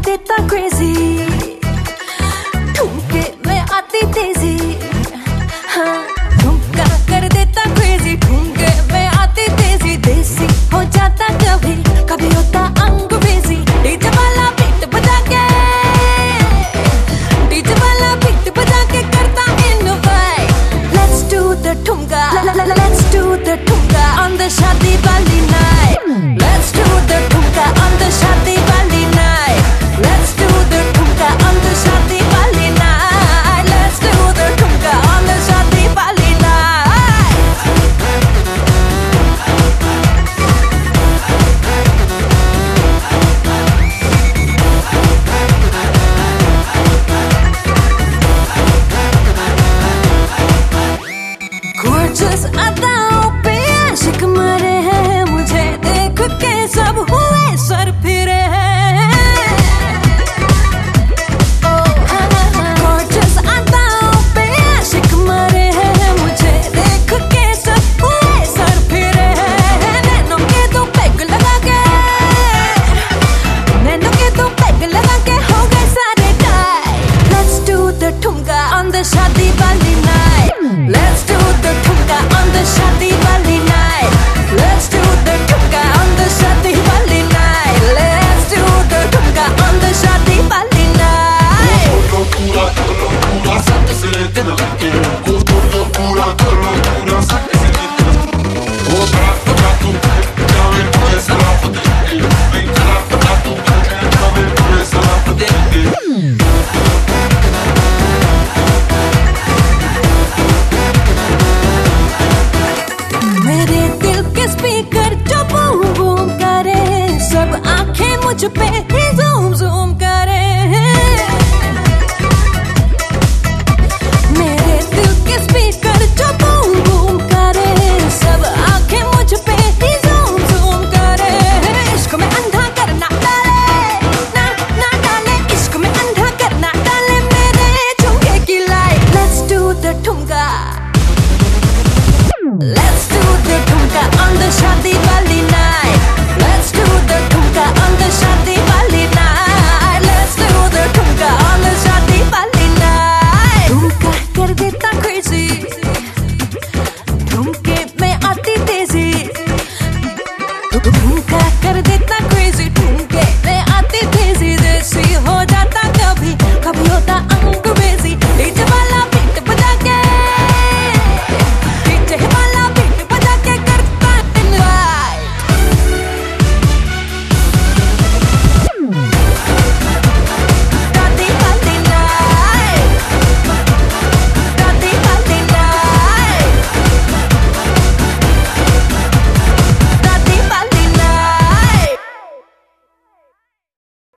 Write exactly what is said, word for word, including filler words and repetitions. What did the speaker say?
देता क्रेजी, ठुमके में आती तेजी। हाँ ठुमका कर देता क्रेजी, ठुमके में आती तेजी। देसी हो जाता कभी कभी होता अंग्रेजी। डीजे वाला बीट बजा के, डीजे वाला बीट बजा के करता इनोवेट। Let's do the ठुमका, let's do the ठुमका on the शादी वाली night। Let's do the ठुमका on the शादी वाली night। Let's do the ठुमका on the शादी वाली night। Let's do the ठुमका on the शादी वाली night। Gorgeous अदाओं पे आशिक मरे हैं, मुझे देख के सब हुए सर फिरे हैं। Gorgeous अदाओं पे आशिक मरे हैं, मुझे देख के सब हुए सर फिरे हैं। नैनों के दो पैग लगा के, नैनों के दो पैग लगा के हो गए सारे टाई। Let's do the ठुमका on the शादी वाली night। Let's do the ठुमका on the शादी वाली night। Let's do the ठुमका on the शादी वाली night। Let's do the ठुमका on the शादी वाली night। पूरा पूरा पूरा सट से दिल लगे, पूरा पूरा पूरा सट से दिल। वो बड़ा बड़ा तू जावे पूरे सलाम दे, मैं बड़ा बड़ा तू जावे पूरे सलाम दे। मेरे दिल के स्पीकर जो बूम बूम करे, सब आंखें मुझ पे ही